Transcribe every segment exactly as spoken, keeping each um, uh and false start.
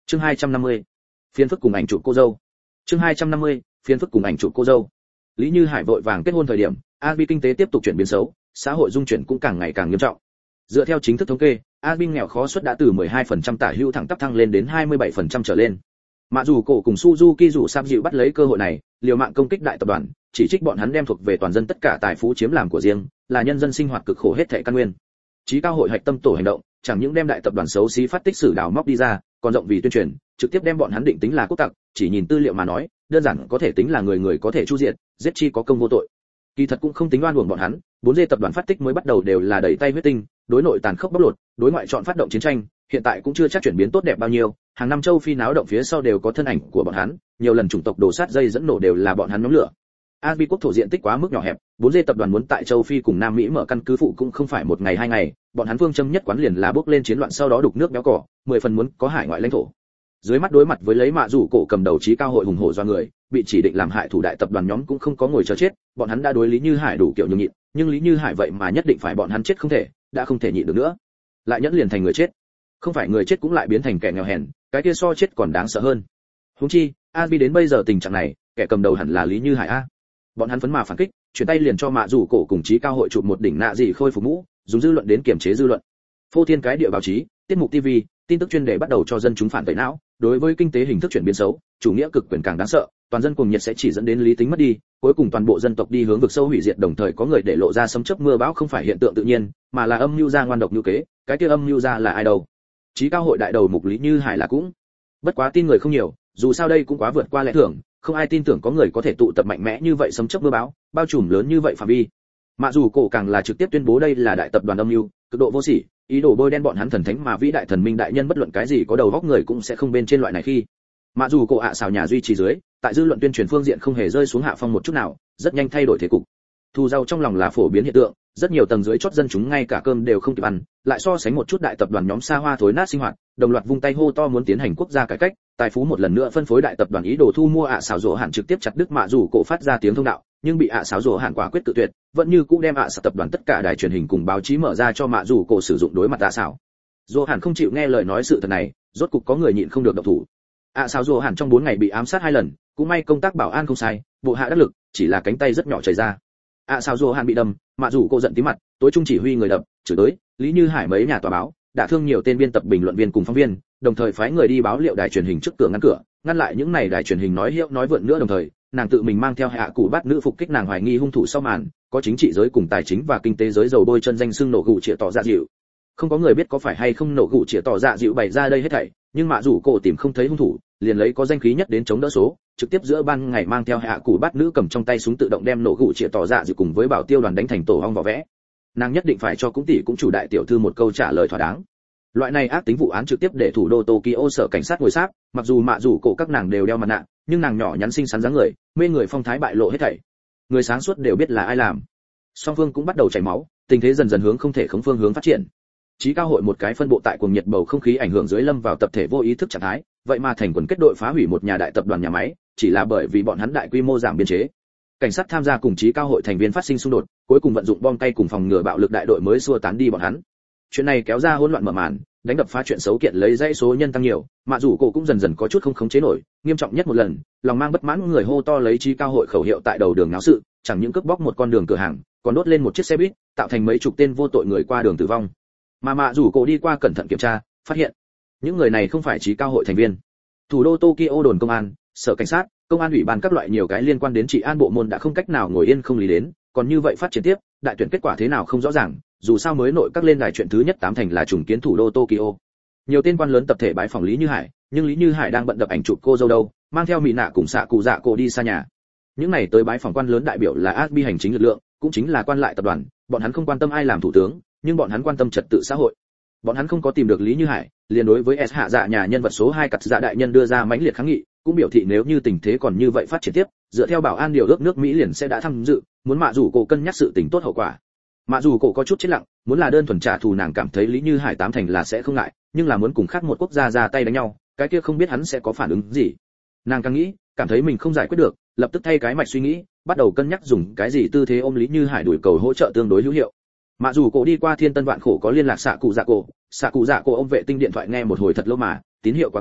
Chương hai trăm năm mươi. Phiến phức cùng ảnh chụp cô dâu. Chương hai trăm năm mươi. Phiến phức cùng ảnh chụp cô dâu. Lý Như Hải vội vàng kết hôn thời điểm, Albin kinh tế tiếp tục chuyển biến xấu, xã hội dung chuyển cũng càng ngày càng nghiêm trọng. Dựa theo chính thức thống kê, Albin nghèo khó suất đã từ mười hai phần trăm tả hữu thẳng tắp thăng lên đến hai mươi bảy phần trăm trở lên. Mạ dù cổ cùng Suzuki dù Sam dịu bắt lấy cơ hội này, liều mạng công kích đại tập đoàn, chỉ trích bọn hắn đem thuộc về toàn dân tất cả tài phú chiếm làm của riêng, là nhân dân sinh hoạt cực khổ hết thảy căn nguyên. Chí cao hội hạch tâm tổ hành động, chẳng những đem đại tập đoàn xấu xí phát tích sử đào móc đi ra, còn rộng vì tuyên truyền, trực tiếp đem bọn hắn định tính là quốc tặc, chỉ nhìn tư liệu mà nói, đơn giản có thể tính là người người có thể chu diệt, giết chi có công vô tội. Kỳ thật cũng không tính oan uổng bọn hắn, bốn D tập đoàn phát tích mới bắt đầu đều là đẩy tay huyết tinh, đối nội tàn khốc bóc lột, đối ngoại chọn phát động chiến tranh, hiện tại cũng chưa chắc chuyển biến tốt đẹp bao nhiêu, hàng năm châu Phi náo động phía sau đều có thân ảnh của bọn hắn, nhiều lần chủng tộc đổ sát dây dẫn nổ đều là bọn hắn nhóm lửa. Albi quốc thổ diện tích quá mức nhỏ hẹp, bốn D tập đoàn muốn tại châu Phi cùng Nam Mỹ mở căn cứ phụ cũng không phải một ngày hai ngày, bọn hắn phương châm nhất quán liền là bước lên chiến loạn sau đó đục nước béo cỏ, mười phần muốn có hải ngoại lãnh thổ. Dưới mắt đối mặt với lấy Mạ Dụ cổ cầm đầu chí cao hội hùng hổ do người, bị chỉ định làm hại thủ đại tập đoàn nhóm cũng không có ngồi chờ chết, bọn hắn đã đối Lý Như Hải đủ kiểu nhường nhịn, nhưng Lý Như Hải vậy mà nhất định phải bọn hắn chết không thể, đã không thể nhịn được nữa. Lại nhẫn liền thành người chết. Không phải người chết cũng lại biến thành kẻ nghèo hèn, cái kia so chết còn đáng sợ hơn. Huống chi, Albi đến bây giờ tình trạng này, kẻ cầm đầu hẳn là Lý Như Hải a. Bọn hắn phấn mà phản kích, chuyển tay liền cho Mạ Dụ cổ cùng chí cao hội chụp một đỉnh nạ gì khôi phục mũ, dùng dư luận đến kiểm chế dư luận. Phô thiên cái địa báo chí, tiết mục ti vi, tin tức chuyên đề bắt đầu cho dân chúng phản tẩy não, đối với kinh tế hình thức chuyển biến xấu, chủ nghĩa cực quyền càng đáng sợ, toàn dân cuồng nhiệt sẽ chỉ dẫn đến lý tính mất đi, cuối cùng toàn bộ dân tộc đi hướng vực sâu hủy diệt, đồng thời có người để lộ ra sấm chớp mưa bão không phải hiện tượng tự nhiên, mà là âm mưu gia ngoan độc như kế, cái kia âm mưu gia là ai đâu? Chí cao hội đại đầu mục Lý Như Hải là cũng. Bất quá tin người không nhiều, dù sao đây cũng quá vượt qua lẽ thường, không ai tin tưởng có người có thể tụ tập mạnh mẽ như vậy sấm chớp mưa bão, bao trùm lớn như vậy phạm vi. Mạ dù cổ càng là trực tiếp tuyên bố đây là đại tập đoàn âm mưu, cực độ vô sỉ, ý đồ bôi đen bọn hắn thần thánh mà vĩ đại thần minh đại nhân bất luận cái gì có đầu óc người cũng sẽ không bên trên loại này khi. Mạ dù cổ ạ xào nhà duy trì dưới, tại dư luận tuyên truyền phương diện không hề rơi xuống hạ phong một chút nào, rất nhanh thay đổi thế cục. Thu giàu trong lòng là phổ biến hiện tượng, rất nhiều tầng dưới chót dân chúng ngay cả cơm đều không kịp ăn, lại so sánh một chút đại tập đoàn nhóm xa hoa thối nát sinh hoạt, đồng loạt vung tay hô to muốn tiến hành quốc gia cải cách, tài phú một lần nữa phân phối đại tập đoàn ý đồ thu mua ạ xào rổ hạn trực tiếp chặt đứt Mạ dù cổ phát ra tiếng thông đạo, nhưng bị ạ xáo rổ hạn quả quyết tự tuyệt, vẫn như cũ đem ạ xào tập đoàn tất cả đài truyền hình cùng báo chí mở ra cho Mạ dù cổ sử dụng đối mặt ạ xào. Rổ hạn không chịu nghe lời nói sự thật này, rốt cục có người nhịn không được động thủ. ạ xáo rổ hạn trong bốn ngày bị ám sát hai lần, cũng may công tác bảo an không sai, bộ hạ đắc lực, chỉ là cánh tay rất nhỏ chảy ra. ạ xáo rổ hạn bị đâm, Mạ dù cổ giận tí mặt, tối trung chỉ huy người đập, chửi tới, Lý Như Hải mấy nhà tòa báo, đã thương nhiều tên biên tập bình luận viên cùng phóng viên, đồng thời phái người đi báo liệu đài truyền hình trước cửa ngăn cửa, ngăn lại những này đài truyền hình nói hiệu nói vượn nữa, đồng thời nàng tự mình mang theo hạ cụ bắt nữ phục kích nàng hoài nghi hung thủ sau màn, có chính trị giới cùng tài chính và kinh tế giới dầu bôi chân danh xưng nổ gụ chĩa tỏ dạ dịu. Không có người biết có phải hay không nổ gụ chĩa tỏ dạ dịu bày ra đây hết thảy, nhưng Mạ dù cổ tìm không thấy hung thủ, liền lấy có danh khí nhất đến chống đỡ số, trực tiếp giữa ban ngày mang theo hạ cụ bắt nữ cầm trong tay súng tự động đem nổ gụ chĩa tỏ dạ dịu cùng với bảo tiêu đoàn đánh thành tổ ong vỏ vẽ. Nàng nhất định phải cho cũng tỷ cũng chủ đại tiểu thư một câu trả lời thỏa đáng. Loại này ác tính vụ án trực tiếp để thủ đô Tokyo sở cảnh sát ngồi sáp, mặc dù Mạ dù cổ các nàng đều đeo mặt nạ, nhưng nàng nhỏ nhắn xinh xắn dáng người, mê người phong thái bại lộ hết thảy. Người sáng suốt đều biết là ai làm. Song phương cũng bắt đầu chảy máu, tình thế dần dần hướng không thể khống phương hướng phát triển. Chí cao hội một cái phân bộ tại cuồng nhiệt bầu không khí ảnh hưởng dưới lâm vào tập thể vô ý thức trạng thái, vậy mà thành quần kết đội phá hủy một nhà đại tập đoàn nhà máy, chỉ là bởi vì bọn hắn đại quy mô giảm biên chế. Cảnh sát tham gia cùng chí cao hội thành viên phát sinh xung đột, cuối cùng vận dụng bom tay cùng phòng ngừa bạo lực đại đội mới xua tán đi bọn hắn. Chuyện này kéo ra hỗn loạn mở màn, đánh đập phá chuyện xấu kiện lấy dãy số nhân tăng nhiều, Mạ dù cổ cũng dần dần có chút không khống chế nổi, nghiêm trọng nhất một lần, lòng mang bất mãn người hô to lấy chí cao hội khẩu hiệu tại đầu đường náo sự, chẳng những cướp bóc một con đường cửa hàng, còn đốt lên một chiếc xe buýt, tạo thành mấy chục tên vô tội người qua đường tử vong. Mà Mạ dù cổ đi qua cẩn thận kiểm tra, phát hiện những người này không phải chí cao hội thành viên. Thủ đô Tokyo đồn công an, sở cảnh sát, công an ủy ban các loại nhiều cái liên quan đến trị an bộ môn đã không cách nào ngồi yên không lý đến, còn như vậy phát triển tiếp, đại tuyển kết quả thế nào không rõ ràng, dù sao mới nội các lên đài chuyện thứ nhất tám thành là trùng kiến thủ đô Tokyo. Nhiều tên quan lớn tập thể bái phòng Lý Như Hải, nhưng Lý Như Hải đang bận đập ảnh chụp cô dâu đâu, mang theo mỹ nạ cùng xạ cụ dạ cổ đi xa nhà. Những này tới bái phòng quan lớn đại biểu là Asbi hành chính lực lượng, cũng chính là quan lại tập đoàn, bọn hắn không quan tâm ai làm thủ tướng, nhưng bọn hắn quan tâm trật tự xã hội. Bọn hắn không có tìm được Lý Như Hải, liền đối với S hạ dạ nhà nhân vật số hai cặt dạ đại nhân đưa ra mãnh liệt kháng nghị, cũng biểu thị nếu như tình thế còn như vậy phát triển tiếp, dựa theo bảo an điều ước nước Mỹ liền sẽ đã tham dự, muốn Mạ dù cổ cân nhắc sự tình tốt hậu quả. Mạ dù cổ có chút chết lặng, muốn là đơn thuần trả thù nàng cảm thấy Lý Như Hải tám thành là sẽ không ngại, nhưng là muốn cùng khác một quốc gia ra tay đánh nhau, cái kia không biết hắn sẽ có phản ứng gì. Nàng càng nghĩ, cảm thấy mình không giải quyết được, lập tức thay cái mạch suy nghĩ, bắt đầu cân nhắc dùng cái gì tư thế ôm Lý Như Hải đuổi cầu hỗ trợ tương đối hữu hiệu. Mạ dù cổ đi qua thiên tân vạn khổ có liên lạc xạ cụ dạ cổ, xạ cụ dạ cổ ôm vệ tinh điện thoại nghe một hồi thật lâu mà tín hiệu quá kém,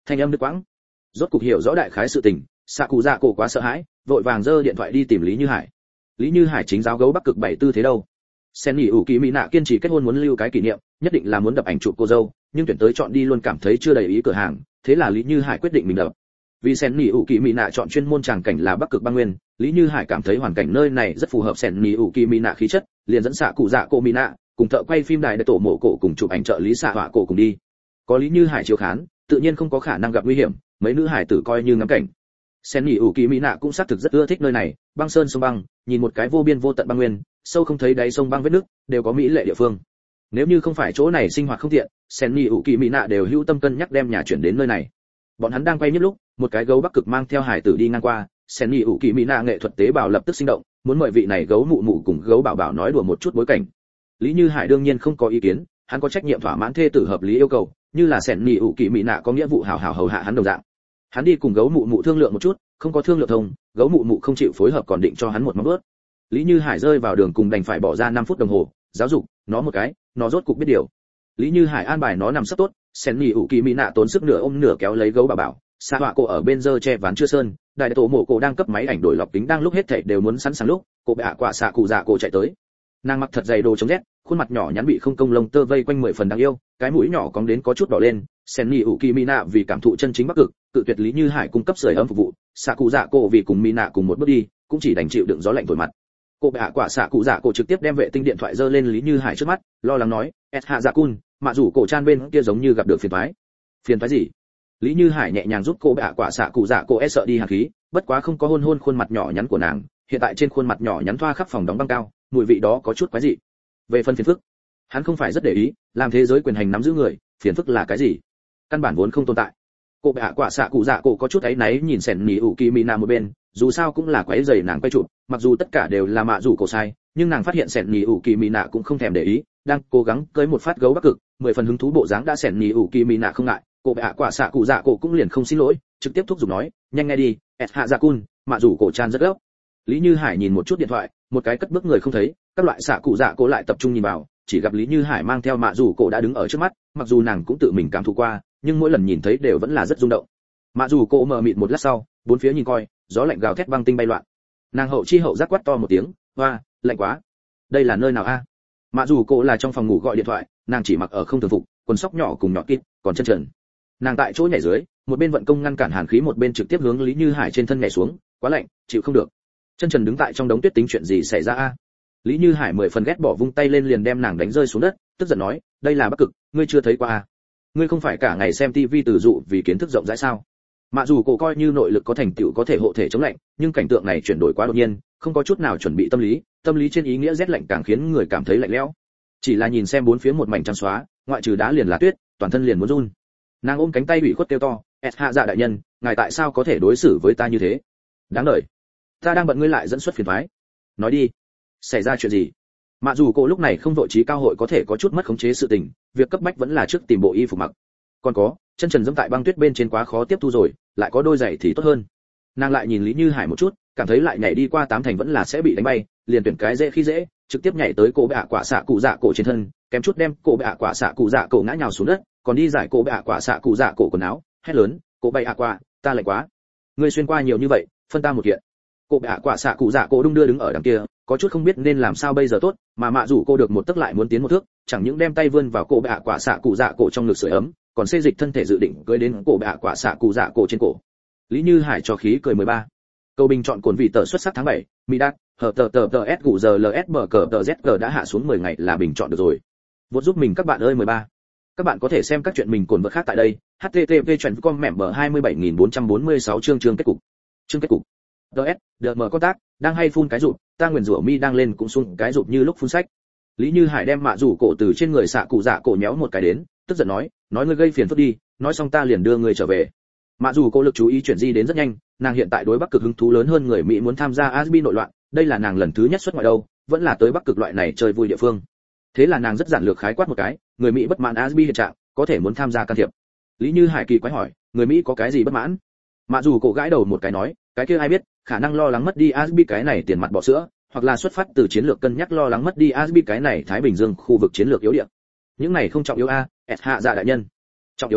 Thanh âm đứt quãng. Rốt cục hiểu rõ đại khái sự tình, xạ cụ dạ cổ quá sợ hãi, vội vàng giơ điện thoại đi tìm Lý Như Hải. Lý Như Hải chính giáo gấu Bắc Cực bảy tư thế đâu. Sen nghỉ ủ kỳ mỹ nạ kiên trì kết hôn muốn lưu cái kỷ niệm, nhất định là muốn đập ảnh chụp cô dâu, nhưng tuyển tới chọn đi luôn cảm thấy chưa đầy ý cửa hàng, thế là Lý Như Hải quyết định mình đập. Vì Sen nghỉ ủ kỳ mỹ nạ chọn chuyên môn tràng cảnh là Bắc Cực băng nguyên, Lý Như Hải cảm thấy hoàn cảnh nơi này rất phù hợp Sen nghỉ ủ kỳ mỹ nạ khí chất, liền dẫn xạ cụ dạ cổ mỹ nạ cùng thợ quay phim đài để tổ mộ cổ cùng chụp ảnh trợ lý xạ họa cổ cùng đi. Có Lý Như Hải chiếu khán, tự nhiên không có khả năng gặp nguy hiểm, mấy nữ hải tử coi như ngắm cảnh. Sen nghỉ ủ kỳ mỹ nạ cũng xác thực rất ưa thích nơi này, băng sơn sông băng, nhìn một cái vô biên vô tận băng nguyên, sâu không thấy đáy sông băng vết nước, đều có mỹ lệ địa phương. Nếu như không phải chỗ này sinh hoạt không tiện, Sen nghỉ ủ kỳ mỹ nạ đều hữu tâm cân nhắc đem nhà chuyển đến nơi này. Bọn hắn đang quay nhất lúc, một cái gấu Bắc Cực mang theo hải tử đi ngang qua, Sen nghỉ ủ kỳ mỹ nạ nghệ thuật tế bào lập tức sinh động, muốn mời vị này gấu mụ mụ cùng gấu bảo bảo nói đùa một chút bối cảnh. Lý Như Hải đương nhiên không có ý kiến, hắn có trách nhiệm thỏa mãn thê tử hợp lý yêu cầu, như là Sen nghỉ ủ kỳ mỹ nạ có nghĩa vụ hảo hảo hầu hạ hắn đồng dạng. Hắn đi cùng gấu mụ mụ thương lượng một chút, không có thương lượng thông, gấu mụ mụ không chịu phối hợp còn định cho hắn một móng vuốt. Lý Như Hải rơi vào đường cùng đành phải bỏ ra năm phút đồng hồ, giáo dục nó một cái, nó rốt cục biết điều. Lý Như Hải an bài nó nằm sấp tốt, Sen nghỉ ủ kỳ mỹ nạ tốn sức nửa ôm nửa kéo lấy gấu bảo bảo, xạ họa cổ ở bên giơ che ván chưa sơn, đại tổ mộ cổ đang cấp máy ảnh đổi lọc kính đang lúc hết thảy đều muốn sẵn sàng lúc, cô bệ ạ quả xạ cụ dạ cổ chạy tới. Nàng mặc thật dày đồ chống rét, khuôn mặt nhỏ nhắn bị không công lông tơ vây quanh mười phần đáng yêu, cái mũi nhỏ cong đến có chút đỏ lên. Sen nghỉ ủ kỳ mỹ nạ vì cảm thụ chân chính Bắc Cực, tự tuyệt Lý Như Hải cung cấp sưởi ấm phục vụ, xạ cụ dạ cổ vì cùng mỹ nạ cùng một bước đi, cũng chỉ đành chịu đựng gió lạnh thổi mặt. Cô bệ hạ quả xạ cụ dạ cổ trực tiếp đem vệ tinh điện thoại giơ lên Lý Như Hải trước mắt, lo lắng nói, "Et hạ dạ cun, mạ rủ cổ chan bên kia giống như gặp được phiền toái." "Phiền toái gì?" Lý Như Hải nhẹ nhàng giúp cô bệ hạ quả xạ cụ dạ cổ e sợ đi hàn khí, bất quá không có hôn hôn khuôn mặt nhỏ nhắn của nàng, hiện tại trên khuôn mặt nhỏ nhắn thoa khắp phòng đóng băng cao, mùi vị đó có chút quái dị. Về phần phiền phức, hắn không phải rất để ý, làm thế giới quyền hành nắm giữ người, phiền phức là cái gì? Căn bản vốn không tồn tại. Cô bệ hạ quả xạ cụ dạ cổ có chút áy náy nhìn Sen nghỉ ủ kỳ mỹ nạ một bên, dù sao cũng là quấy rầy nàng quay chụp, mặc dù tất cả đều là mạ rủ cổ sai, nhưng nàng phát hiện Sen nghỉ ủ kỳ mỹ nạ cũng không thèm để ý, đang cố gắng cưới một phát gấu Bắc Cực, mười phần hứng thú bộ dáng đã Sen nghỉ ủ kỳ mỹ nạ không ngại, cô bệ hạ quả xạ cụ dạ cổ cũng liền không xin lỗi, trực tiếp thúc giục nói, nhanh nghe đi, et hạ dạ cun, mạ rủ cổ chan rất gấp. Lý Như Hải nhìn một chút điện thoại, một cái cất bước người không thấy, các loại xạ cụ dạ cổ lại tập trung nhìn vào, chỉ gặp Lý Như Hải mang theo mạ rủ cổ đã đứng ở trước mắt, mặc dù nàng cũng tự mình cảm thụ qua, nhưng mỗi lần nhìn thấy đều vẫn là rất rung động. Mạ rủ cổ mờ mịt một lát sau, bốn phía nhìn coi, gió lạnh gào thét băng tinh bay loạn. Nàng hậu chi hậu giác quát to một tiếng, "Oa, lạnh quá. Đây là nơi nào a?" Mạ rủ cổ là trong phòng ngủ gọi điện thoại, nàng chỉ mặc ở không thường phục, quần sóc nhỏ cùng nhỏ kít, còn chân trần. Nàng tại chỗ nhảy dưới, một bên vận công ngăn cản hàn khí một bên trực tiếp hướng Lý Như Hải trên thân nhảy xuống, quá lạnh, chịu không được. Chân trần đứng tại trong đống tuyết tính chuyện gì xảy ra a? Lý Như Hải mười phần ghét bỏ vung tay lên liền đem nàng đánh rơi xuống đất, tức giận nói, "Đây là Bắc Cực, ngươi chưa thấy qua a? Ngươi không phải cả ngày xem tivi từ dụ vì kiến thức rộng rãi sao?" Mạ dù cổ coi như nội lực có thành tựu có thể hộ thể chống lạnh, nhưng cảnh tượng này chuyển đổi quá đột nhiên, không có chút nào chuẩn bị tâm lý, tâm lý trên ý nghĩa rét lạnh càng khiến người cảm thấy lạnh lẽo. Chỉ là nhìn xem bốn phía một mảnh trắng xóa, ngoại trừ đá liền là tuyết, toàn thân liền muốn run. Nàng ôm cánh tay ủy khuất kêu to, "Et hạ dạ đại nhân, ngài tại sao có thể đối xử với ta như thế? Đáng đời. Ta đang bận ngươi lại dẫn xuất phiền toái. Nói đi, xảy ra chuyện gì?" Mạ dù cổ lúc này không vội trí cao hội có thể có chút mất khống chế sự tình, việc cấp bách vẫn là trước tìm bộ y phục mặc. Còn có, chân trần dẫm tại băng tuyết bên trên quá khó tiếp thu rồi, lại có đôi giày thì tốt hơn. Nàng lại nhìn Lý Như Hải một chút, cảm thấy lại nhảy đi qua tám thành vẫn là sẽ bị đánh bay, liền tuyển cái dễ khi dễ, trực tiếp nhảy tới cô bệ hạ quả xạ cụ dạ cổ trên thân, kém chút đem cô bệ hạ quả xạ cụ dạ cổ ngã nhào xuống đất, còn đi giải cô bệ hạ quả xạ cụ dạ cổ quần áo, hét lớn, "Cô bệ hạ quả, ta lạnh quá. Ngươi xuyên qua nhiều như vậy, phân ta một kiện." Cô bệ hạ quả xạ cụ dạ cổ đung đưa đứng ở đằng kia, có chút không biết nên làm sao bây giờ tốt, mà mạ rủ cô được một tức lại muốn tiến một thước, chẳng những đem tay vươn vào cô bệ hạ quả xạ cụ dạ cổ trong ngực sưởi ấm, còn xê dịch thân thể dự định cưỡi đến cổ bệ hạ quả xạ cụ dạ cổ trên cổ. Lý Như Hải cho khí cười mười ba. Câu bình chọn cồn vị tờ xuất sắc tháng bảy, Mỹ Đạt, hở tờ tờ tờ S gù giờ LS bờ cờ tờ Z G đã hạ xuống mười ngày là bình chọn được rồi. Vốt giúp mình các bạn ơi mười ba. Các bạn có thể xem các chuyện mình cồn vật khác tại đây. H T T P chuyển com mẻm bờ hai mươi bảy nghìn bốn trăm bốn mươi sáu chương chương kết cục. Chương kết cục. đê ét, đờ mở con tác, đang hay phun cái rụt, ta nguyền rủa mi đang lên cũng xuống cái rụt như lúc phun sách. Lý Như Hải đem mạ rủ cổ từ trên người xạ cụ dạ cổ nhéo một cái đến, tức giận nói, nói ngươi gây phiền phức đi, nói xong ta liền đưa ngươi trở về. Mạ rủ cổ lực chú ý chuyển di đến rất nhanh, nàng hiện tại đối Bắc Cực hứng thú lớn hơn người Mỹ muốn tham gia a ét bê nội loạn, đây là nàng lần thứ nhất xuất ngoại đâu, vẫn là tới Bắc Cực loại này chơi vui địa phương. Thế là nàng rất giản lược khái quát một cái, người Mỹ bất mãn a ét bê hiện trạng, có thể muốn tham gia can thiệp. Lý Như Hải kỳ quái hỏi, người Mỹ có cái gì bất mãn? Mạ rủ cổ gãi đầu một cái nói, cái kia ai biết, khả năng lo lắng mất đi a ét bê cái này tiền mặt bỏ sữa, hoặc là xuất phát từ chiến lược cân nhắc lo lắng mất đi a ét bê cái này Thái Bình Dương khu vực chiến lược yếu địa. Những này không trọng yếu a, S hạ dạ đại nhân. Trọng yếu là,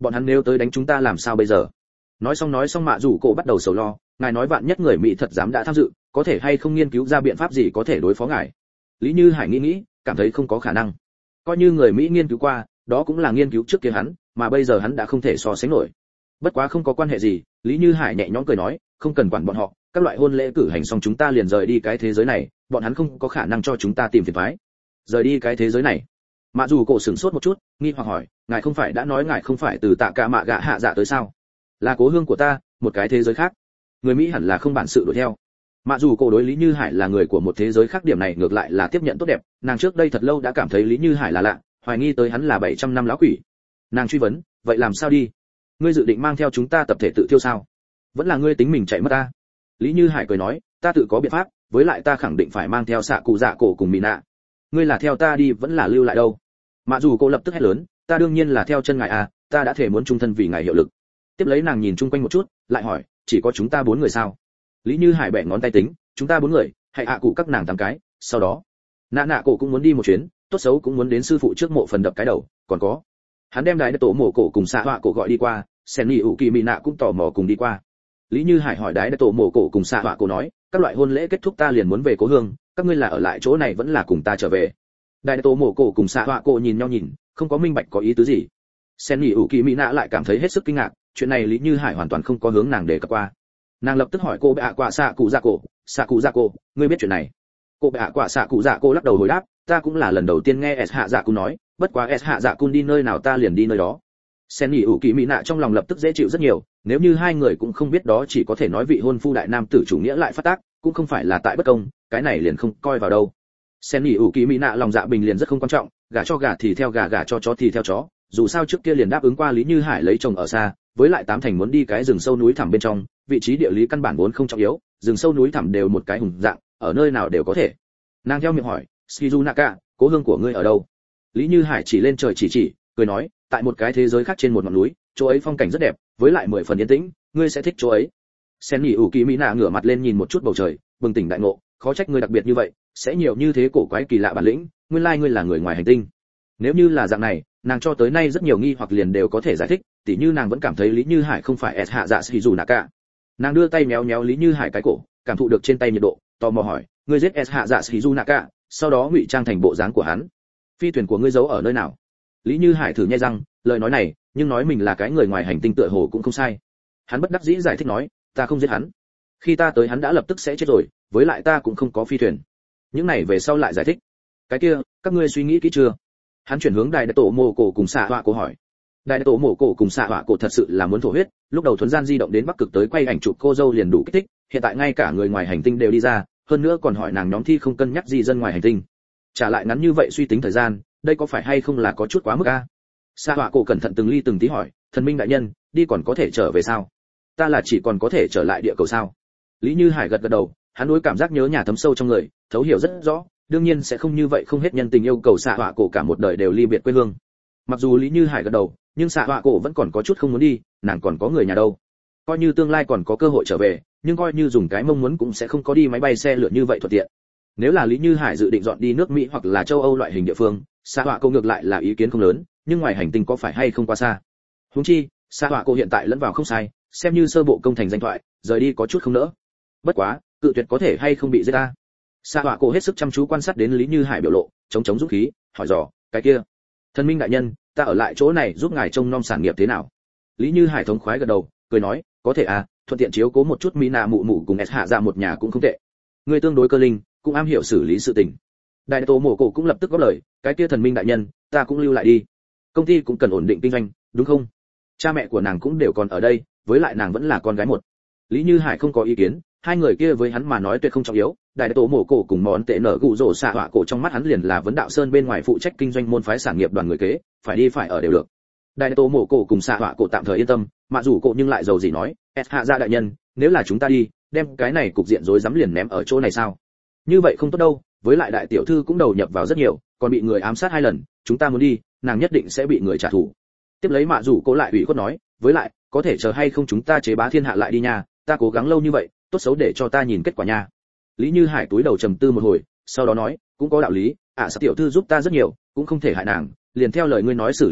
bọn hắn nếu tới đánh chúng ta làm sao bây giờ? Nói xong nói xong mạ rủ cổ bắt đầu sầu lo, ngài nói vạn nhất người Mỹ thật dám đã tham dự, có thể hay không nghiên cứu ra biện pháp gì có thể đối phó ngài? Lý Như Hải nghĩ nghĩ, cảm thấy không có khả năng. Coi như người Mỹ nghiên cứu qua, đó cũng là nghiên cứu trước kia hắn, mà bây giờ hắn đã không thể so sánh nổi. Bất quá không có quan hệ gì, Lý Như Hải nhẹ nhõm cười nói, không cần quản bọn họ, các loại hôn lễ cử hành xong chúng ta liền rời đi cái thế giới này, bọn hắn không có khả năng cho chúng ta tìm phiền toái. Rời đi cái thế giới này? Mạ dù cổ sửng sốt một chút, nghi hoặc hỏi, ngài không phải đã nói ngài không phải từ Tạ Cả Mạ Gạ hạ dạ tới sao? Là cố hương của ta, một cái thế giới khác. Người Mỹ hẳn là không bản sự đuổi theo. Mạ dù cổ đối Lý Như Hải là người của một thế giới khác điểm này ngược lại là tiếp nhận tốt đẹp, nàng trước đây thật lâu đã cảm thấy Lý Như Hải là lạ, hoài nghi tới hắn là bảy trăm năm lão quỷ. Nàng truy vấn, vậy làm sao đi? Ngươi dự định mang theo chúng ta tập thể tự thiêu sao? Vẫn là ngươi tính mình chạy mất ta? Lý Như Hải cười nói, ta tự có biện pháp, với lại ta khẳng định phải mang theo xạ cụ dạ cổ cùng Mỹ nạ. Ngươi là theo ta đi vẫn là lưu lại đâu? Mạ dù cổ lập tức hét lớn, ta đương nhiên là theo chân ngài à, ta đã thể muốn trung thân vì ngài hiệu lực. Tiếp lấy nàng nhìn chung quanh một chút, lại hỏi, chỉ có chúng ta bốn người sao? Lý Như Hải bẻ ngón tay tính, chúng ta bốn người, hãy ạ cụ các nàng tám cái, sau đó nạ nạ cổ cũng muốn đi một chuyến, tốt xấu cũng muốn đến sư phụ trước mộ phần đập cái đầu, còn có hắn đem đái tổ mộ cổ cùng xạ họa cổ gọi đi qua, sen nhị ủ kỳ mỹ nạ cũng tò mò cùng đi qua. Lý Như Hải hỏi đái tổ mộ cổ cùng xạ họa cổ nói, các loại hôn lễ kết thúc ta liền muốn về cố hương, các ngươi là ở lại chỗ này vẫn là cùng ta trở về? Đái tổ mộ cổ cùng xạ họa cổ nhìn nhau nhìn, không có minh bạch có ý tứ gì. Sen nhị ủ kỳ mỹ nạ lại cảm thấy hết sức kinh ngạc, chuyện này Lý Như Hải hoàn toàn không có hướng nàng đề cập qua. Nàng lập tức hỏi cô bệ ạ quả xạ cụ dạ cổ, xạ cụ dạ cổ, ngươi biết chuyện này? Cô bệ ạ quả xạ cụ dạ cổ lắc đầu hồi đáp, ta cũng là lần đầu tiên nghe S hạ dạ cụ nói, bất quá S hạ dạ cụ đi nơi nào ta liền đi nơi đó. Sen nhị ủ kỳ mỹ nạ trong lòng lập tức dễ chịu rất nhiều, nếu như hai người cũng không biết đó chỉ có thể nói vị hôn phu đại nam tử chủ nghĩa lại phát tác, cũng không phải là tại bất công, cái này liền không coi vào đâu. Sen nhị ủ kỳ mỹ nạ lòng dạ bình liền rất không quan trọng, gả cho gả thì theo gả, gả cho chó thì theo chó, dù sao trước kia liền đáp ứng qua Lý Như Hải lấy chồng ở xa, với lại tám thành muốn đi cái rừng sâu núi thẳm bên trong, vị trí địa lý căn bản vốn không trọng yếu, rừng sâu núi thẳm đều một cái hùng dạng, ở nơi nào đều có thể. Nàng theo miệng hỏi, Shizunaka, cố hương của ngươi ở đâu? Lý Như Hải chỉ lên trời chỉ chỉ, cười nói, tại một cái thế giới khác trên một ngọn núi, chỗ ấy phong cảnh rất đẹp, với lại mười phần yên tĩnh, ngươi sẽ thích chỗ ấy. Sen nhị ủ kỳ mỹ nạ ngửa mặt lên nhìn một chút bầu trời, bừng tỉnh đại ngộ, khó trách ngươi đặc biệt như vậy, sẽ nhiều như thế cổ quái kỳ lạ bản lĩnh, nguyên lai ngươi là người ngoài hành tinh. Nếu như là dạng này, nàng cho tới nay rất nhiều nghi hoặc liền đều có thể giải thích, tỉ như nàng vẫn cảm thấy Lý Như Hải không phải S hạ dạ Shizunaka. Nàng đưa tay méo méo Lý Như Hải cái cổ, cảm thụ được trên tay nhiệt độ, tò mò hỏi, ngươi giết S hạ dạ Shizunaka, sau đó ngụy trang thành bộ dáng của hắn. Phi thuyền của ngươi giấu ở nơi nào? Lý Như Hải thử nhai răng, lời nói này, nhưng nói mình là cái người ngoài hành tinh tựa hồ cũng không sai. Hắn bất đắc dĩ giải thích nói, ta không giết hắn. Khi ta tới hắn đã lập tức sẽ chết rồi, với lại ta cũng không có phi thuyền. Những này về sau lại giải thích. Cái kia, các ngươi suy nghĩ kỹ chưa? Hắn chuyển hướng đại tổ mộ cổ cùng xạ họa cổ hỏi. Đại tổ mộ cổ cùng xạ họa cổ thật sự là muốn thổ huyết, lúc đầu thuấn gian di động đến bắc cực tới quay ảnh chụp cô dâu liền đủ kích thích, hiện tại ngay cả người ngoài hành tinh đều đi ra, hơn nữa còn hỏi nàng nhóm thi không cân nhắc gì dân ngoài hành tinh. Trả lại ngắn như vậy suy tính thời gian, đây có phải hay không là có chút quá mức a? Xạ họa cổ cẩn thận từng ly từng tí hỏi, thần minh đại nhân, đi còn có thể trở về sao? Ta là chỉ còn có thể trở lại địa cầu sao? Lý Như Hải gật gật đầu, hắn đối cảm giác nhớ nhà thấm sâu trong người, thấu hiểu rất rõ, đương nhiên sẽ không như vậy không hết nhân tình yêu cầu xạ họa cổ cả một đời đều ly biệt quê hương. Mặc dù Lý Như Hải gật đầu, nhưng xạ họa cổ vẫn còn có chút không muốn đi, nàng còn có người nhà đâu. Coi như tương lai còn có cơ hội trở về, nhưng coi như dùng cái mong muốn cũng sẽ không có đi máy bay xe lửa như vậy thuận tiện. Nếu là Lý Như Hải dự định dọn đi nước Mỹ hoặc là châu Âu loại hình địa phương, xạ họa cổ ngược lại là ý kiến không lớn, nhưng ngoài hành tinh có phải hay không quá xa. Huống chi, xạ họa cổ hiện tại lẫn vào không sai, xem như sơ bộ công thành danh thoại, rời đi có chút không nỡ. Bất quá, cự tuyệt có thể hay không bị giết ta. Sa họa cổ hết sức chăm chú quan sát đến Lý Như Hải biểu lộ, chống chống dũng khí, hỏi dò, cái kia, thần minh đại nhân, ta ở lại chỗ này giúp ngài trông nom sản nghiệp thế nào? Lý Như Hải thống khoái gật đầu, cười nói, có thể à, thuận tiện chiếu cố một chút mỹ nạ mụ mụ cùng S hạ ra một nhà cũng không tệ. Người tương đối cơ linh, cũng am hiểu xử lý sự tình. Đại tổ mộ cổ cũng lập tức góp lời, cái kia thần minh đại nhân, ta cũng lưu lại đi. Công ty cũng cần ổn định kinh doanh, đúng không? Cha mẹ của nàng cũng đều còn ở đây, với lại nàng vẫn là con gái một. Lý Như Hải không có ý kiến, hai người kia với hắn mà nói tuyệt không trọng yếu, đại tổ mổ cổ cùng món tệ nở gụ rổ xạ họa cổ trong mắt hắn liền là vấn đạo sơn bên ngoài phụ trách kinh doanh môn phái sản nghiệp đoàn người kế, phải đi phải ở đều được. Đại tổ mổ cổ cùng xạ họa cổ tạm thời yên tâm, mà dù cổ nhưng lại giàu gì nói, S hạ gia đại nhân, nếu là chúng ta đi, đem cái này cục diện rối rắm liền ném ở chỗ này sao? Như vậy không tốt đâu, với lại đại tiểu thư cũng đầu nhập vào rất nhiều, còn bị người ám sát hai lần, chúng ta muốn đi, nàng nhất định sẽ bị người trả thù. Tiếp lấy mạ dù cổ lại ủy khuất nói, với lại, có thể chờ hay không chúng ta chế bá thiên hạ lại đi nha, ta cố gắng lâu như vậy, tốt xấu để cho ta nhìn kết quả nha. Lý Như Hải túi đầu trầm tư một hồi, sau đó nói, cũng có đạo lý, ạ à, sao tiểu thư giúp ta rất nhiều, cũng không thể hại nàng, liền theo lời ngươi nói xử lý à,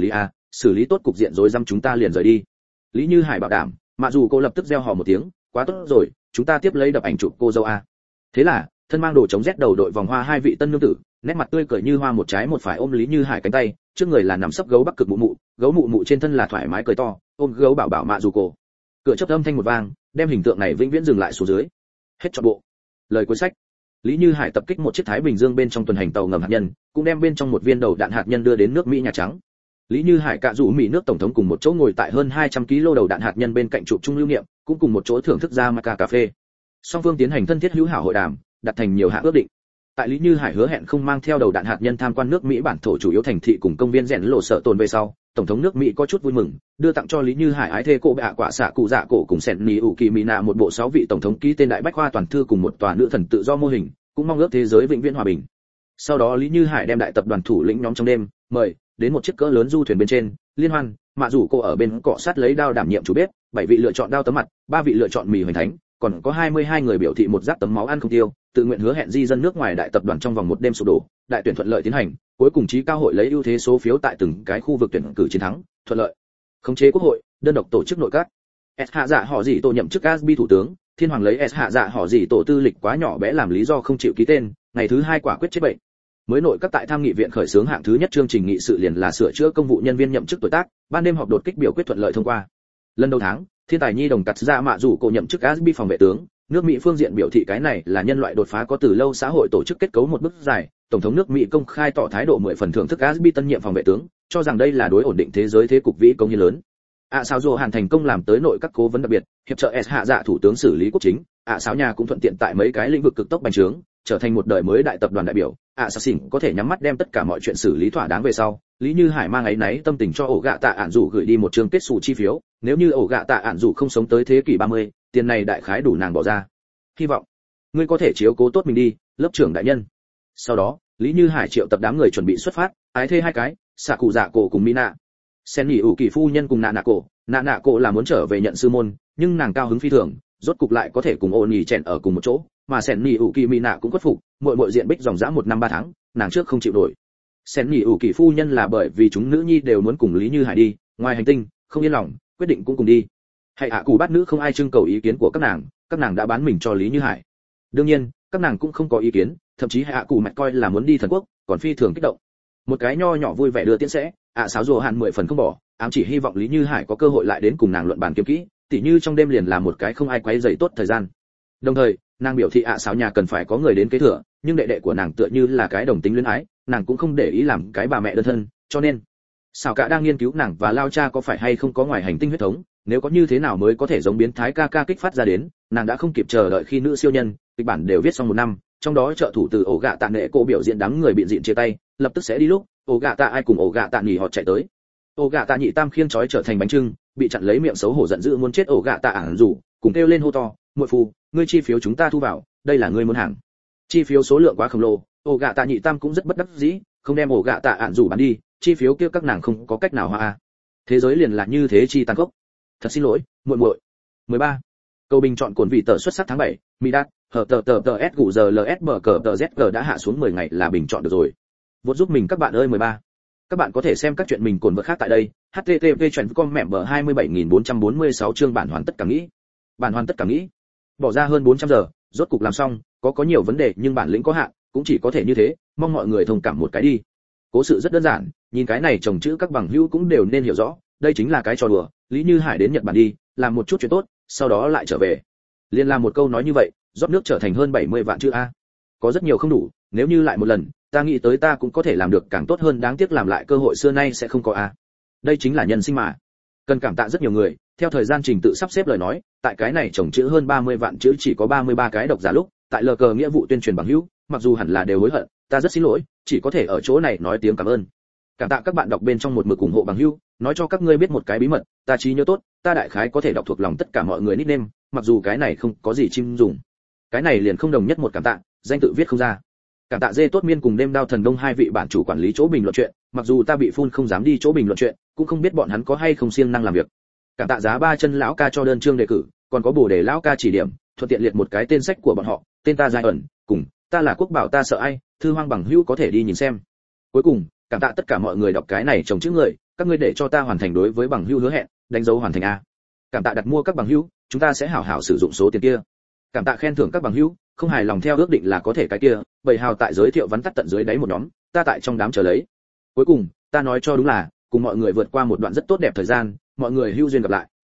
xử lý tốt cục diện rối rắm chúng ta liền rời đi. Lý Như Hải bảo đảm, mặc dù cô lập tức reo hò một tiếng, quá tốt rồi, chúng ta tiếp lấy đập ảnh chụp cô dâu a. Thế là, thân mang đồ chống rét đầu đội vòng hoa hai vị tân nương tử, nét mặt tươi cười như hoa một trái một phải ôm Lý Như Hải cánh tay, trước người là nằm sấp gấu Bắc Cực mụ mụ, gấu mụ mụ trên thân là thoải mái cười to, ôm gấu bảo bảo mạ dù cổ. Cửa chớp âm thanh một vang, đem hình tượng này vĩnh viễn dừng lại xuống dưới. Hết trọn bộ. Lời cuối sách. Lý Như Hải tập kích một chiếc Thái Bình Dương bên trong tuần hành tàu ngầm hạt nhân, cũng đem bên trong một viên đầu đạn hạt nhân đưa đến nước Mỹ Nhà Trắng. Lý Như Hải cạ rủ Mỹ nước tổng thống cùng một chỗ ngồi tại hơn hai trăm ki lô đầu đạn hạt nhân bên cạnh chụp chung lưu niệm, cũng cùng một chỗ thưởng thức ra Maca cà phê. Song phương tiến hành thân thiết hữu hảo hội đàm, đặt thành nhiều hạ ước định. Tại Lý Như Hải hứa hẹn không mang theo đầu đạn hạt nhân tham quan nước Mỹ bản thổ chủ yếu thành thị cùng công viên rèn lộ sở tồn về sau, tổng thống nước Mỹ có chút vui mừng, đưa tặng cho Lý Như Hải ái thê cổ bạ quả xạ cụ dạ cổ cùng sẹn nỉ ủ kỳ mỹ nạ một bộ sáu vị tổng thống ký tên đại bách khoa toàn thư cùng một tòa nữ thần tự do mô hình, cũng mong ước thế giới vĩnh viễn hòa bình. Sau đó Lý Như Hải đem đại tập đoàn thủ lĩnh nhóm trong đêm mời đến một chiếc cỡ lớn du thuyền bên trên, liên hoan, mạ rủ cô ở bên cọ sát lấy đao đảm nhiệm chủ bếp, bảy vị lựa chọn đao tấm mặt, ba vị lựa chọn mì hoành thánh, còn có hai mươi hai người biểu thị một giáp tấm máu ăn không tiêu, tự nguyện hứa hẹn di dân nước ngoài đại tập đoàn trong vòng một đêm sụp đổ, đại tuyển thuận lợi tiến hành, cuối cùng trí cao hội lấy ưu thế số phiếu tại từng cái khu vực tuyển cử chiến thắng, thuận lợi. Khống chế quốc hội, đơn độc tổ chức nội các. S hạ dạ họ gì tổ nhậm chức Gasby thủ tướng, thiên hoàng lấy S hạ dạ họ gì tổ tư lịch quá nhỏ bé làm lý do không chịu ký tên, ngày thứ hai quả quyết chết bệnh. Mới nội các tại tham nghị viện khởi xướng hạng thứ nhất chương trình nghị sự liền là sửa chữa công vụ nhân viên nhậm chức tuổi tác, ban đêm họp đột kích biểu quyết thuận lợi thông qua. Lần đầu tháng, thiên tài nhi đồng cắt ra mạ rủ cổ nhậm chức Gasby phòng vệ tướng, nước Mỹ phương diện biểu thị cái này là nhân loại đột phá có từ lâu xã hội tổ chức kết cấu một bước dài, tổng thống nước Mỹ công khai tỏ thái độ mười phần thưởng thức Gasby tân nhiệm phòng vệ tướng, cho rằng đây là đối ổn định thế giới thế cục vĩ công như lớn. ạ à sao dù hàn thành công làm tới nội các cố vấn đặc biệt, hiệp trợ S hạ dạ thủ tướng xử lý quốc chính, ạ à sao nhà cũng thuận tiện tại mấy cái lĩnh vực cực tốc bành trướng, trở thành một đời mới đại tập đoàn đại biểu, ạ à sao xỉn có thể nhắm mắt đem tất cả mọi chuyện xử lý thỏa đáng về sau. Lý Như Hải mang ấy náy tâm tình cho ổ gạ tạ ản rủ gửi đi một chương kết xù chi phiếu, nếu như ổ gạ tạ ản rủ không sống tới thế kỷ ba mươi, tiền này đại khái đủ nàng bỏ ra. Hy vọng ngươi có thể chiếu cố tốt mình đi, lớp trưởng đại nhân. Sau đó, Lý Như Hải triệu tập đám người chuẩn bị xuất phát, ái thê hai cái, xạ cụ dạ cổ cùng Mina. Sen nhỉ ủ kỳ phu nhân cùng nạ nạ cổ, nạ nạ cổ là muốn trở về nhận sư môn, nhưng nàng cao hứng phi thường, rốt cục lại có thể cùng ôn nhỉ chèn ở cùng một chỗ, mà Sen nhỉ ủ kỳ Mina cũng khuất phục, muội muội diện bích dòng dã một năm ba tháng, nàng trước không chịu nổi. Sen nhỉ ủ kỳ phu nhân là bởi vì chúng nữ nhi đều muốn cùng Lý Như Hải đi, ngoài hành tinh, không yên lòng, quyết định cũng cùng đi. Hay hạ cụ bát nữ không ai trưng cầu ý kiến của các nàng, các nàng đã bán mình cho Lý Như Hải. Đương nhiên, các nàng cũng không có ý kiến, thậm chí hạ cụ mẹ coi là muốn đi thần quốc, còn phi thường kích động. Một cái nho nhỏ vui vẻ đưa tiễn sẽ, ạ sáo rùa hàn mười phần không bỏ, ám chỉ hy vọng Lý Như Hải có cơ hội lại đến cùng nàng luận bàn kiếm kỹ, tỉ như trong đêm liền là một cái không ai quấy rầy tốt thời gian. Đồng thời, nàng biểu thị ạ sáo nhà cần phải có người đến kế thừa, nhưng đệ đệ của nàng tựa như là cái đồng tính luyến ái, nàng cũng không để ý làm cái bà mẹ đơn thân, cho nên Sào cả đang nghiên cứu nàng và lao cha có phải hay không có ngoài hành tinh huyết thống, nếu có như thế nào mới có thể giống biến thái ca ca kích phát ra đến, nàng đã không kịp chờ đợi khi nữ siêu nhân, kịch bản đều viết xong một năm, trong đó trợ thủ từ ổ gạ tạ nệ cô biểu diễn đám người biện diện chia tay, lập tức sẽ đi lúc, ổ gạ tạ ai cùng ổ gạ tạ nhỉ họ chạy tới. Ổ gạ tạ nhị tam khiêng trói trở thành bánh trưng, bị chặn lấy miệng xấu hổ giận dữ muốn chết ổ gạ tạ ảng rủ, cùng kêu lên hô to, muội phu, ngươi chi phiếu chúng ta thu vào, đây là ngươi muốn hàng. Chi phiếu số lượng quá khổng lồ, ổ gạ tạ nhị tam cũng rất bất đắc dĩ, không đem ổ gạ tạ ảng rủ bán đi, chi phiếu kia các nàng không có cách nào hoa. Thế giới liền là như thế chi tàn khốc. Thật xin lỗi, muội muội. mười ba. Cầu bình chọn cuốn vị tờ xuất sắc tháng bảy, Midat, hở tờ tờ tờ S gù giờ LS bờ cờ tờ Z đã hạ xuống mười ngày là bình chọn được rồi. Vốt giúp mình các bạn ơi mười ba. Các bạn có thể xem các chuyện mình cuốn vật khác tại đây. H T T P chuyển com mẹ bờ hai mươi bảy nghìn bốn trăm bốn mươi sáu chương bản hoàn tất cả nghĩ. Bản hoàn tất cả nghĩ. Bỏ ra hơn bốn trăm giờ, rốt cục làm xong, có có nhiều vấn đề nhưng bản lĩnh có hạn, cũng chỉ có thể như thế, mong mọi người thông cảm một cái đi. Cố sự rất đơn giản, nhìn cái này chồng chữ các bằng hữu cũng đều nên hiểu rõ, đây chính là cái trò đùa, Lý Như Hải đến Nhật Bản đi, làm một chút chuyện tốt, sau đó lại trở về. Liên làm một câu nói như vậy, rót nước trở thành hơn bảy mươi vạn chữ a. Có rất nhiều không đủ, nếu như lại một lần, ta nghĩ tới ta cũng có thể làm được càng tốt hơn, đáng tiếc làm lại cơ hội xưa nay sẽ không có a. Đây chính là nhân sinh mà. Cần cảm tạ rất nhiều người, theo thời gian trình tự sắp xếp lời nói, tại cái này chồng chữ hơn ba mươi vạn chữ chỉ có ba mươi ba cái độc giả lúc, tại lờ cờ nghĩa vụ tuyên truyền bằng hữu, mặc dù hẳn là đều hối hận, ta rất xin lỗi, chỉ có thể ở chỗ này nói tiếng cảm ơn. Cảm tạ các bạn đọc bên trong một mực ủng hộ bằng hữu, nói cho các ngươi biết một cái bí mật, ta trí nhớ tốt, ta đại khái có thể đọc thuộc lòng tất cả mọi người nickname, mặc dù cái này không có gì chim dùng. Cái này liền không đồng nhất một cảm tạ, danh tự viết không ra. Cảm tạ Dê Tốt Miên cùng Đêm Đao Thần Đông hai vị bản chủ quản lý chỗ bình luận chuyện, mặc dù ta bị phun không dám đi chỗ bình luận chuyện, cũng không biết bọn hắn có hay không siêng năng làm việc. Cảm tạ Giá Ba Chân lão ca cho đơn chương đề cử, còn có Bồ Đề lão ca chỉ điểm, thuận tiện liệt một cái tên sách của bọn họ, tên ta Giai ẩn, cùng ta là Quốc Bảo ta sợ ai, thư hoang bằng hữu có thể đi nhìn xem. Cuối cùng, cảm tạ tất cả mọi người đọc cái này chồng chữ người, các ngươi để cho ta hoàn thành đối với bằng hữu hứa hẹn, đánh dấu hoàn thành a. Cảm tạ đặt mua các bằng hữu, chúng ta sẽ hảo hảo sử dụng số tiền kia. Cảm tạ khen thưởng các bằng hữu, không hài lòng theo ước định là có thể cái kia, bảy hào tại giới thiệu vắn tắt tận dưới đáy một nhóm, ta tại trong đám chờ lấy. Cuối cùng, ta nói cho đúng là, cùng mọi người vượt qua một đoạn rất tốt đẹp thời gian, mọi người hữu duyên gặp lại.